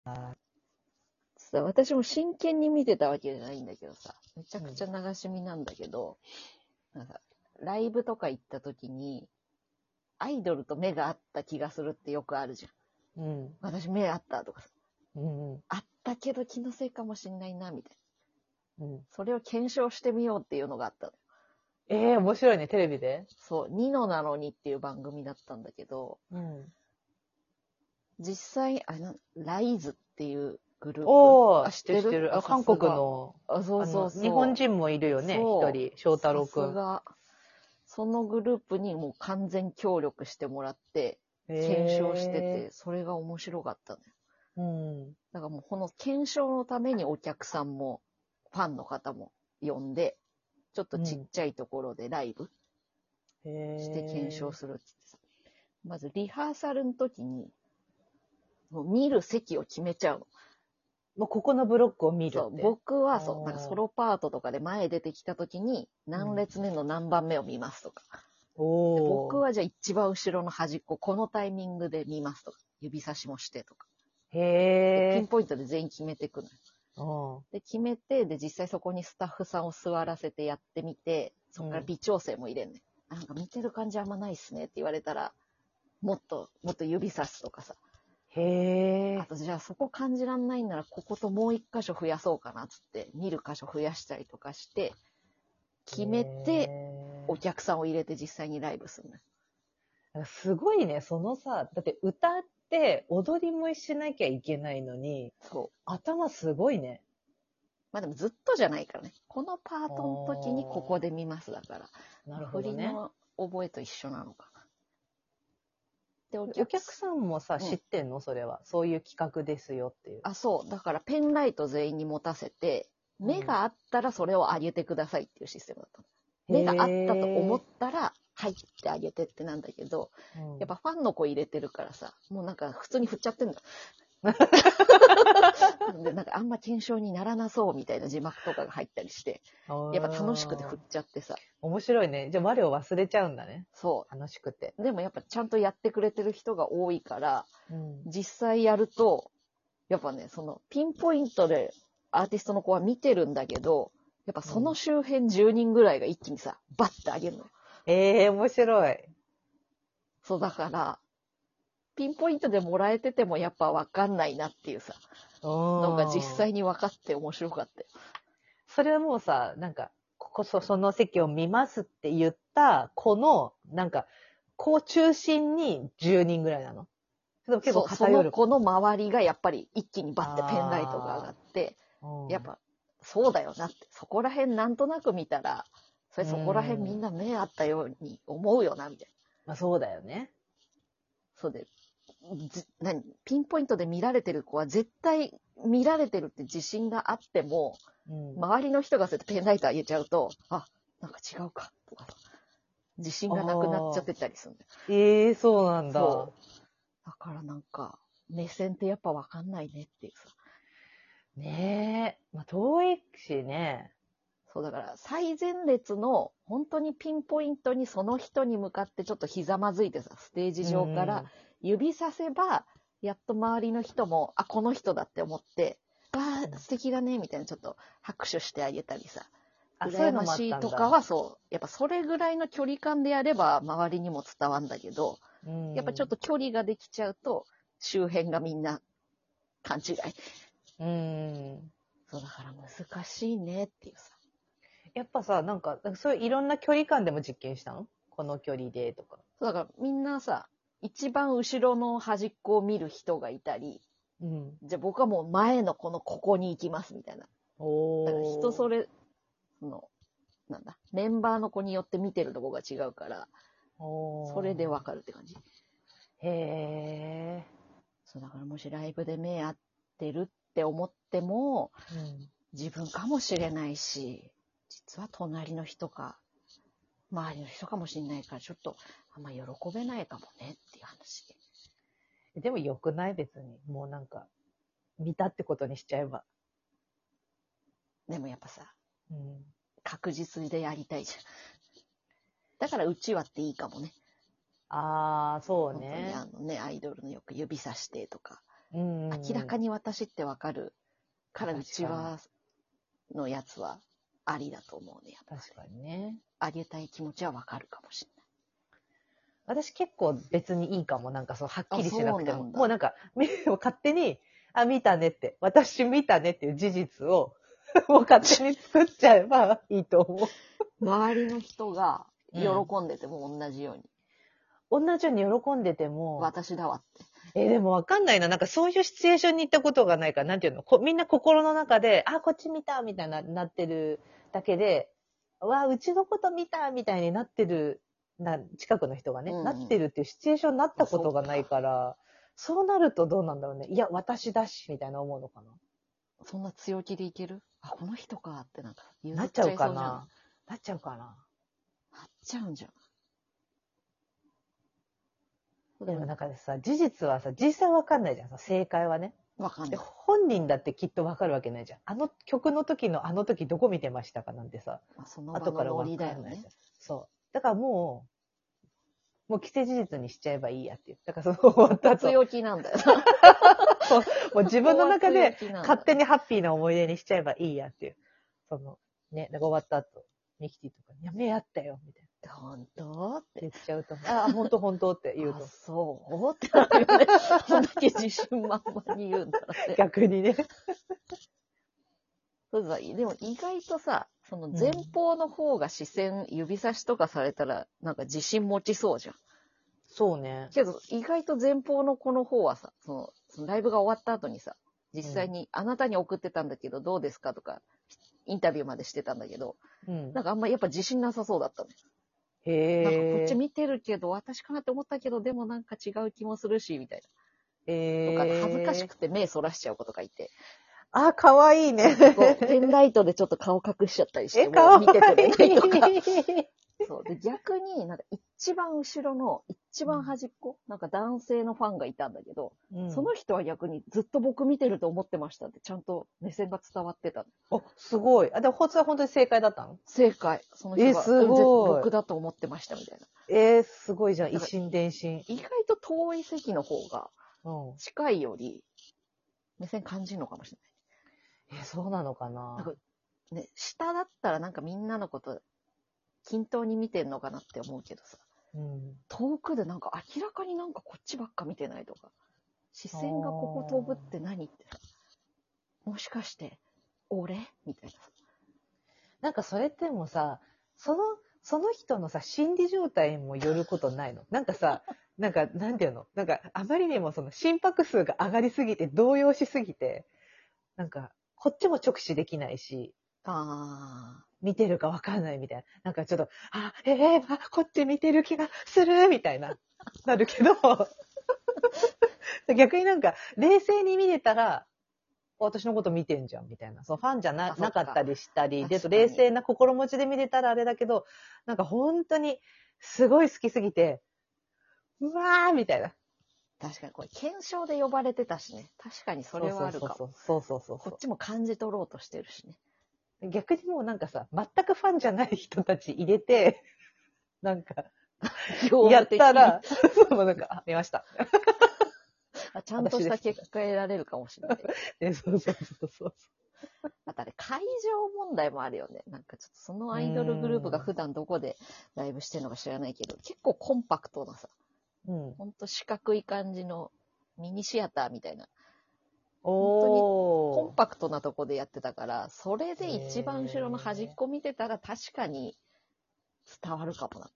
さ、私も真剣に見てたわけじゃないんだけどさ、めちゃくちゃ流し見なんだけど、なんかライブとか行った時に、アイドルと目が合った気がするってよくあるじゃん。 うん。 私目合ったとかさ、 うん。 あったけど気のせいかもしんないな、みたいな。 うん。 それを検証してみようっていうのがあったの。 面白いね、テレビで。 そう、ニノなのにっていう番組だったんだけど、 うん。 実際、ライズっていうグループ。 おー、 知ってる？ 韓国の、 そうそうそう。 日本人もいるよね、一人、翔太郎くん。 さすが。そのグループにもう完全協力してもらって、検証してて、それが面白かったね。 うん。 だからもうこの検証のためにお客さんも、ファンの方も呼んで、ちょっとちっちゃいところでライブして検証するって言ってさ。まずリハーサルの時に、もう見る席を決めちゃうの。 もうここのブロックを見るって。 そう、僕はそう、なんかソロパートとかで前出てきた時に、何列目の何番目を見ますとか。僕はじゃあ一番後ろの端っこ、このタイミングで見ますとか。指差しもしてとか。でピンポイントで全員決めていくのよ。で、決めて、で、実際そこにスタッフさんを座らせてやってみて、そこから微調整も入れんね。なんか見てる感じあんまないっすねって言われたら、もっと指差すとかさ。あと、じゃあそこ感じらんないんなら、ここともう一箇所増やそうかなっつって、見る箇所増やしたりとかして、決めて、お客さんを入れて実際にライブするの。すごいね、そのさ、だって歌って踊りもしなきゃいけないのに、 そう。 頭すごいね。 まあでもずっとじゃないからね。このパートの時にここで見ますだから。 なるほどね。 振りの覚えと一緒なのかな。で、 お客さんもさ、知ってんのそれは。そういう企画ですよっていう。 あ、そう。だからペンライト全員に持たせて、目があったらそれを上げてくださいっていうシステムだったの。目があったと思ったら、はいってあげてってなんだけど、やっぱファンの子入れてるからさ、もうなんか普通に振っちゃってんだ。で、なんかあんま検証にならなそうみたいな字幕とかが入ったりして、やっぱ楽しくて振っちゃってさ。 面白いね。じゃあ我を忘れちゃうんだね。 そう。 楽しくて。 でもやっぱちゃんとやってくれてる人が多いから、実際やると、やっぱね、そのピンポイントでアーティストの子は見てるんだけど、やっぱその周辺10人ぐらいが一気にさ、バッてあげるの。 面白い。 そうだから、ピンポイントでもらえててもやっぱわかんないなっていうさ、のが実際に分かって面白かったよ。 それはもうさ、なんか、その席を見ますって言った子の、なんか、こう中心に10人ぐらいなの。結構偏る。 その子の周りがやっぱり一気にバッてペンライトが上がって、やっぱそうだよなって、そこら辺なんとなく見たら、そこら辺みんな目あったように思うよな、みたいな。 まあそうだよね。 そうで、ピンポイントで見られてる子は絶対見られてるって自信があっても、周りの人がそうやってペンライト上げちゃうと、あ、なんか違うか、とか、自信がなくなっちゃってたりするんだよ。 そうなんだ。 そう。だからなんか、目線ってやっぱわかんないねっていうさ。 ねえ。まあ遠いしね。 そうだから最前列の本当にピンポイントにその人に向かってちょっとひざまずいてさ、ステージ上から指させば、やっと周りの人も、あ、この人だって思って、わあ、素敵だね、みたいなちょっと拍手してあげたりさ。羨ましいとかはそう。やっぱそれぐらいの距離感でやれば周りにも伝わるんだけど、やっぱちょっと距離ができちゃうと、周辺がみんな勘違い。そうだから難しいねっていうさ。 やっぱさ、なんか、そういういろんな距離感でも実験したの？この距離でとか。 だからみんなさ、一番後ろの端っこを見る人がいたり、じゃあ僕はもう前のここに行きますみたいな。だから人それ、なんだ、メンバーの子によって見てるとこが違うから、それでわかるって感じ。そうだからもしライブで目合ってるって思っても、自分かもしれないし、実は隣の人か、周りの人かもしれないから、ちょっとあんま喜べないかもねっていう話。 でも良くない別に。もうなんか、見たってことにしちゃえば。 でもやっぱさ、確実でやりたいじゃん。だからうちわっていいかもね。 ああ、そうね。 本当にアイドルのよく指さしてとか。 うん明らかに私ってわかるから、うちわのやつはありだと思うね。 確かにね。 あげたい気持ちはわかるかもしれない。 私結構別にいいかも。なんかそう、はっきりしなくても。 あそうなんだもうなんか、勝手に、あ、見たねって、私見たねっていう事実を、もう勝手に作っちゃえばいいと思う。 周りの人が喜んでても同じように。 同じように喜んでても、 私だわって。 でもわかんないな。なんかそういうシチュエーションに行ったことがないから、なんていうのみんな心の中で、あ、こっち見たみたいなってるだけで、わ、うちのこと見たみたいになってる、近くの人がね、なってるっていうシチュエーションになったことがないから、そうなるとどうなんだろうね。いや、私だし、みたいな思うのかな。 そんな強気でいける？あ、この人かってなんか譲なっちゃっちゃいそうじゃん。 うかな。なっちゃうかな。 なっちゃうんじゃん。 でもなんかさ、事実はさ、実際わかんないじゃん。正解はね。でわかんない。 本人だってきっとわかるわけないじゃん。あの曲の時のあの時どこ見てましたかなんてさ、 まあ、その場後からわのノリだよねかんないじゃん。。そう。だからもう既成事実にしちゃえばいいやっていう。だからその終わった後、 強気なんだよな。 もう自分の中でここは強気なんだ勝手にハッピーな思い出にしちゃえばいいやっていう。ね、だから終わった後、ミキティとかに、やめ合ったよ、みたいな。 本当って言っちゃうと、あ、本当って言うと。 そうってなってるよね。そんだけ自信満々に言うんだらね。 逆にね。 そうさ、でも意外とさ、その前方の方が視線、指差しとかされたら、なんか自信持ちそうじゃん。 そうね。 けど、意外と前方の子の方はさ、そのライブが終わった後にさ、実際にあなたに送ってたんだけど、どうですかとか、インタビューまでしてたんだけど、なんかあんまやっぱ自信なさそうだったね。なんかこっち見てるけど、私かなって思ったけど、でもなんか違う気もするし、みたいな。とか、恥ずかしくて目そらしちゃう子とかいて。 あ、かわいいね。 ペンライトでちょっと顔隠しちゃったりして、 かわいい。 見てくれないとか。そう。で、逆になんか一番後ろの、一番端っこ、なんか男性のファンがいたんだけど、その人は逆にずっと僕見てると思ってましたって、ちゃんと目線が伝わってた。 すごい。でも、本当に正解だったの？ 正解。その人が、 すごい。 僕だと思ってましたみたいな。 すごいじゃん。一心伝心。 意外と遠い席の方が、近いより、目線感じるのかもしれない。そうなのかな。 なんかね、下だったらなんかみんなのこと均等に見てんのかなって思うけどさ、遠くでなんか明らかになんかこっちばっか見てないとか、視線がここ飛ぶって何ってさ、もしかして俺みたいなさ。 なんかそれってもさ、その人のさ、心理状態もよることないの？なんかさ、なんていうの？なんかあまりにもその心拍数が上がりすぎて、動揺しすぎて、なんかこっちも直視できないし、見てるかわかんないみたいな。なんかちょっと、こっち見てる気がするみたいな、なるけど、逆になんか冷静に見れたら、私のこと見てんじゃんみたいな。ファンじゃなかったりしたり、で、冷静な心持ちで見れたらあれだけど、なんか本当にすごい好きすぎて、うわーみたいな。 確かにこれ検証で呼ばれてたしね。確かにそれはあるかも。 そう。 こっちも感じ取ろうとしてるしね。 逆にもうなんかさ、全くファンじゃない人たち入れて、なんか、やったら、もうなんか、見ました。 ちゃんとした結果得られるかもしれない。 そう。 あとあれ、会場問題もあるよね。なんかちょっとそのアイドルグループが普段どこでライブしてるのか知らないけど、結構コンパクトなさ、ほんと四角い感じのミニシアターみたいな。本当にコンパクトなとこでやってたから、それで一番後ろの端っこ見てたら確かに伝わるかもな。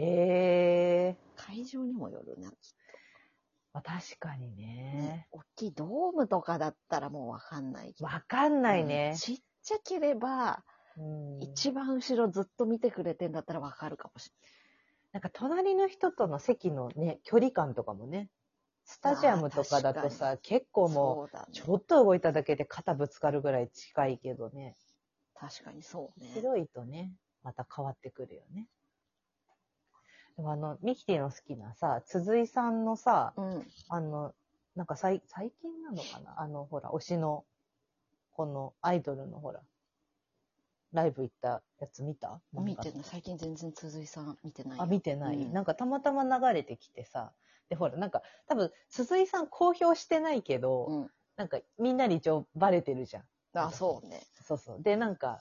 会場にもよるな。 確かにね。 大きいドームとかだったらもうわかんないけど。 わかんないね。 ちっちゃければ、一番後ろずっと見てくれてんだったらわかるかもしれない。 なんか隣の人との席のね、距離感とかもね。スタジアムとかだとさ、結構もう、ちょっと動いただけで肩ぶつかるぐらい近いけどね。 確かにそうね。 広いとね、また変わってくるよね。でもミキティの好きなさ、鈴井さんのさ、なんか最近なのかなほら、推しの、このアイドルのほら、ライブ行ったやつ見た？ 見てない。最近全然鈴井さん見てない。 見てない。なんかたまたま流れてきてさ、 で、ほら、なんか、多分、鈴井さん公表してないけど、 うん。 なんか、みんなに一応バレてるじゃん。 あ、そうね。 そうそう。で、なんか、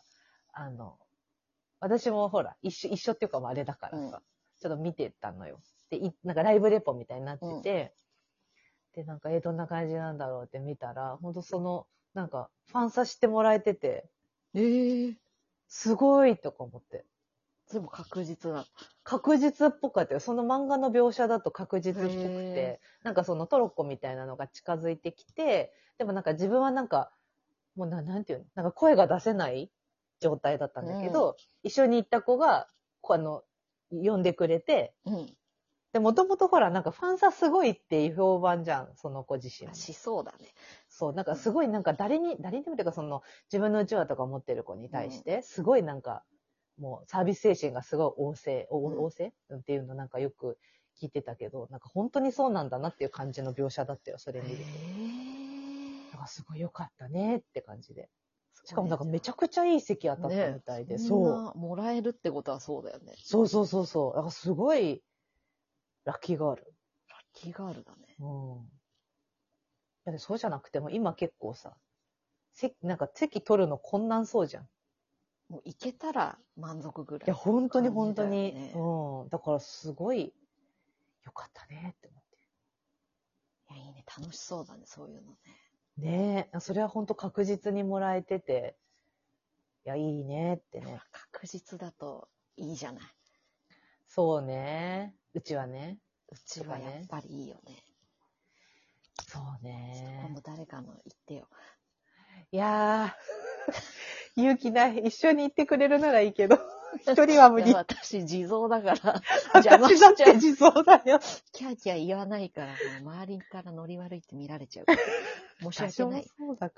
私もほら、一緒っていうかもあれだからさ、 うんちょっと見てたのよ。で、なんかライブレポみたいになってて、で、なんか、どんな感じなんだろうって見たら、ほんとなんか、ファンサしてもらえてて、すごいとか思って。 でも確実な。 確実っぽかったよ。その漫画の描写だと確実っぽくてへ、 なんかそのトロッコみたいなのが近づいてきて、でもなんか自分はなんか、もうなんていうの、なんか声が出せない状態だったんだけど、一緒に行った子が、呼んでくれて、 うん。 で、もともとほら、なんかファンサすごいっていう評判じゃん、その子自身。 しそうだね。 そう、なんかすごいなんか誰にでもというか自分のうちわとか持ってる子に対して、すごいなんか、もうサービス精神がすごい旺盛っていうのなんかよく聞いてたけど、なんか本当にそうなんだなっていう感じの描写だったよ、それ見ると。なんかすごい良かったねって感じで。しかもなんかめちゃくちゃいい席当たったみたいで、 そう。もらえるってことはそうだよね。 そう。だからすごい、ラッキーガール。 ラッキーガールだね。 うん。だってそうじゃなくても今結構さ、なんか席取るの困難そうじゃん。 もう行けたら満足ぐらい。 いや、本当に本当に。 うん。だからすごい良かったねって思っいや、いいね。楽しそうだね、そういうのね。 て。ねえ、それは本当確実にもらえてて、いや、いいねってね。 確実だといいじゃない。 そうね。うちはね。 うちはやっぱりいいよね。 そうね。 今度誰かの言ってよ。 いやー、勇気ない。一緒に行ってくれるならいいけど、一人は無理。 私、地蔵だから、 邪魔しちゃって地蔵だよ。 キャーキャー言わないから、もう周りからノリ悪いって見られちゃうから。申し訳ない。 そうだから